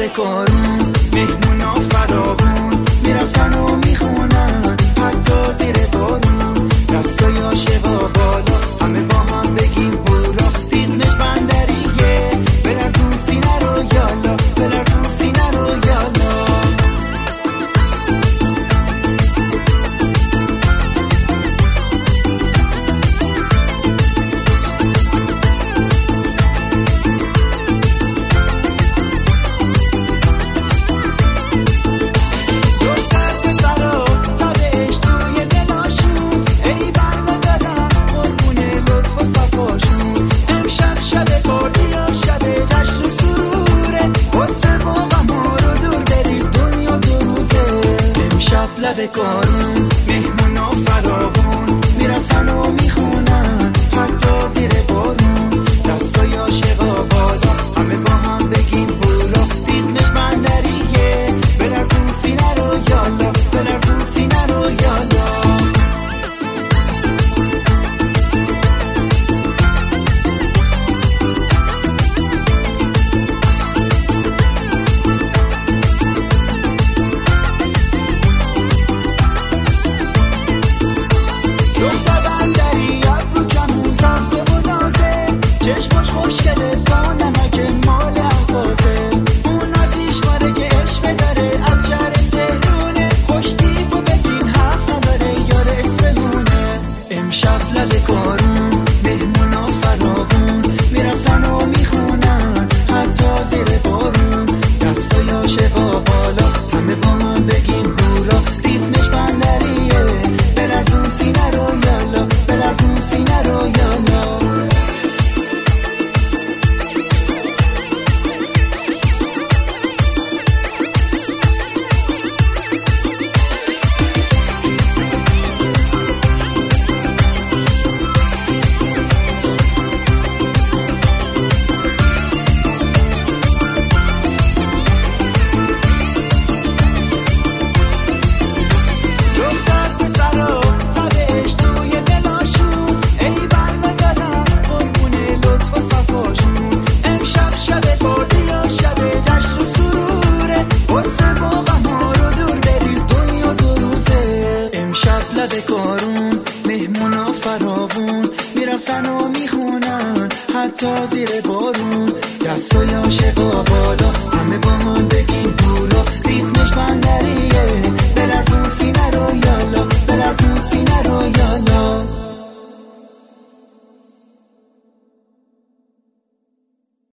لب کارون مهمونا فراوون میرفتن و میخونن حتی زیر بارون دستای عاشقا بالا همه با هم بگیم هورا ریتمش بندریه بلرزون سینه رو یالا بلرزون سینه رو یالا لب کارون مهمونا فراوون میرفتن و میخونن حتی زیر بارون دستای عاشقا بالا همه با هم بگیم هورا ریتمش بندریه بلرزون سینه رو یالا بلرزون سینه رو یالا چشماش خوشگله با نمک مال احوازه اون آتیش ماره که عشق داره از شهر تهرونه خوش دیب و ببین حرف نداره یاره اکسمونه امشب لب کارون مهمونا فراوون میرفتن و میخونن حتی زیر بارون دستای عاشقا بالا همه با هم بگیم هورا ریتمش بندریه بلرزون سینه رو یالا بلرزون سینه رو یالا لب کارون مهمونا فراوون میرفتن و میخونن حتی زیر بارون دستای عاشقا بالا همه با هم بگیم هورا